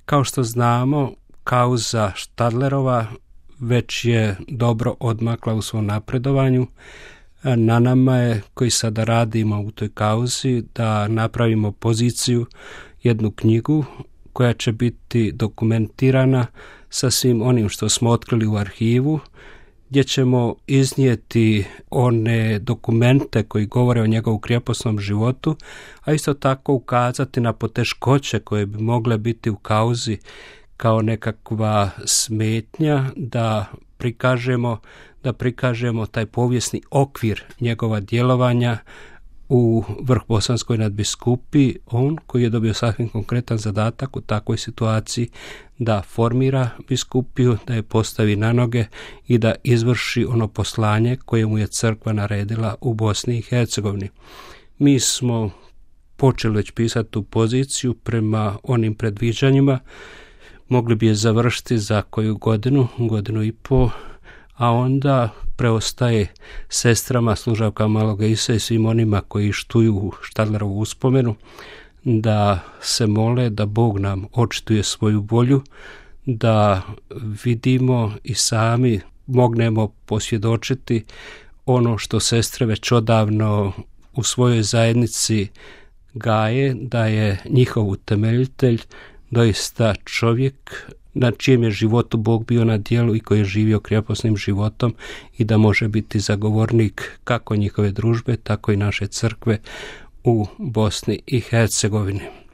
Kao što znamo, kauza Stadlerova već je dobro odmakla u svom napredovanju. Na nama je, koji sada radimo u toj kauzi, da napravimo poziciju, jednu knjigu koja će biti dokumentirana sa svim onim što smo otkrili u arhivu, gdje ćemo iznijeti one dokumente koji govore o njegovu krijeposnom životu, a isto tako ukazati na poteškoće koje bi mogle biti u kauzi kao nekakva smetnja, da prikažemo taj povijesni okvir njegova djelovanja u Vrhbosanskoj nadbiskupiji, on koji je dobio sasvim konkretan zadatak u takvoj situaciji da formira biskupiju, da je postavi na noge i da izvrši ono poslanje koje mu je crkva naredila u Bosni i Hercegovini. Mi smo počeli već pisati tu poziciju prema onim predviđanjima, mogli bi je završiti za koju godinu i pol, a onda preostaje sestrama, služavkama Maloga Ise i svim onima koji štuju Stadlerovu uspomenu da se mole da Bog nam očituje svoju volju, da vidimo i sami mognemo posvjedočiti ono što sestre već odavno u svojoj zajednici gaje, da je njihov utemeljitelj doista čovjek na čijem je životu Bog bio na djelu i koji je živio krijeposnim životom i da može biti zagovornik kako njihove družbe, tako i naše crkve u Bosni i Hercegovini.